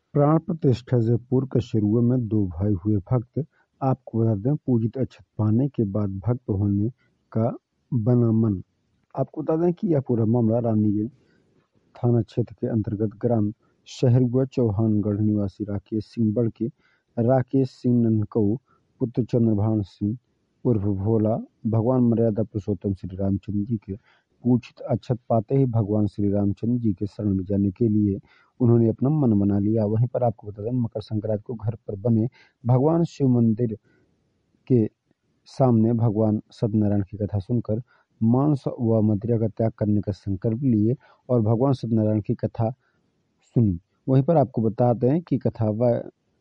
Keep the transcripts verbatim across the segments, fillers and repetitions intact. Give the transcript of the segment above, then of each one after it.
प्राण प्रतिष्ठा से पूर्व के शुरू में दो भाई हुए भक्त। आपको बता दें, पूजित अक्षत पाने के बाद भक्त होने का बना मन। आपको बता दें कि यह पूरा मामला रानीगंज थाना क्षेत्र के अंतर्गत ग्राम शहरुआ चौहानगढ़ निवासी राकेश सिंह बड़के राकेश सिंह ननकऊ पुत्र चंद्रभान सिंह उर्फ भोला भगवान मर्यादा पुरुषोत्तम श्री रामचंद्र जी के पूजित अक्षत पाते ही भगवान श्री रामचंद्र जी के शरण में जाने के लिए उन्होंने अपना मन बना लिया। वहीं पर आपको बता दें, मकर संक्रांति को घर पर बने भगवान शिव मंदिर के सामने भगवान सत्यनारायण की कथा सुनकर मांस व मदिरा का त्याग करने का संकल्प लिए और भगवान सत्यनारायण की कथा सुनी। वहीं पर आपको बताते हैं कि कथा व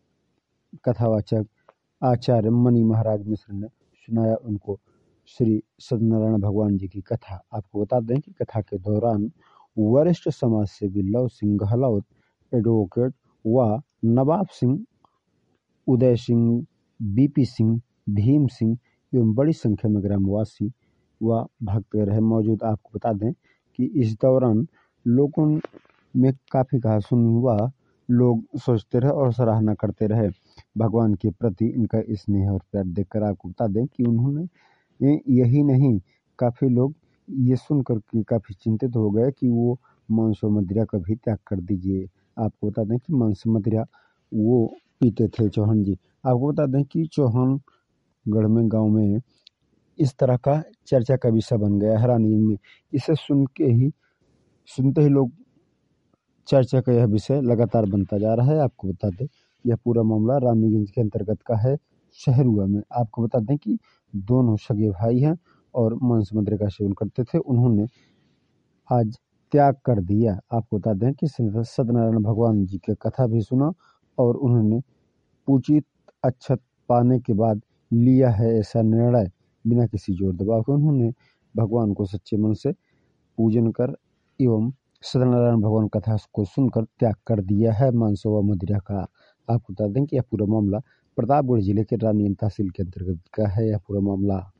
कथावाचक आचार्य मणि महाराज मिश्र ने सुनाया उनको श्री सत्यनारायण भगवान जी की कथा। आपको बता दें कि कथा के दौरान वरिष्ठ समाज सेवी लव सिंह गहलोत, एडवोकेट व नवाब सिंह, उदय सिंह, बीपी सिंह, भीम सिंह एवं बड़ी संख्या में ग्रामवासी व भक्त रहे मौजूद। आपको बता दें कि इस दौरान लोगों में काफ़ी कहा सुनी व लोग सोचते रहे और सराहना करते रहे भगवान के प्रति इनका स्नेह और प्यार देखकर। आपको बता दें कि उन्होंने यही नहीं, काफ़ी लोग ये सुनकर के काफ़ी चिंतित हो गए कि वो मांस व मदिरा का भी त्याग कर दीजिए। आपको बता दें कि मांस मदिरा वो पीते थे चौहान जी। आपको बता दें कि चौहानगढ़ में गांव में इस तरह का चर्चा का विषय बन गया है रानीगंज में। इसे सुन के ही सुनते ही लोग चर्चा का यह विषय लगातार बनता जा रहा है। आपको बता दें, यह पूरा मामला रानीगंज के अंतर्गत का है शहरुआ में। आपको बता दें कि दोनों सगे भाई हैं और मांस मदिरा का सेवन करते थे। उन्होंने आज त्याग कर दिया। आपको बता दें कि सत्यनारायण भगवान जी की कथा भी सुना और उन्होंने पूजित अक्षत पाने के बाद लिया है ऐसा निर्णय बिना किसी जोर दबाव के। उन्होंने भगवान को सच्चे मन से पूजन कर एवं सत्यनारायण भगवान कथा को सुनकर त्याग कर दिया है मांस व मदिरा का। आपको बता दें कि यह पूरा मामला प्रतापगढ़ जिले के रानीगंज तहसील के अंतर्गत का है। यह पूरा मामला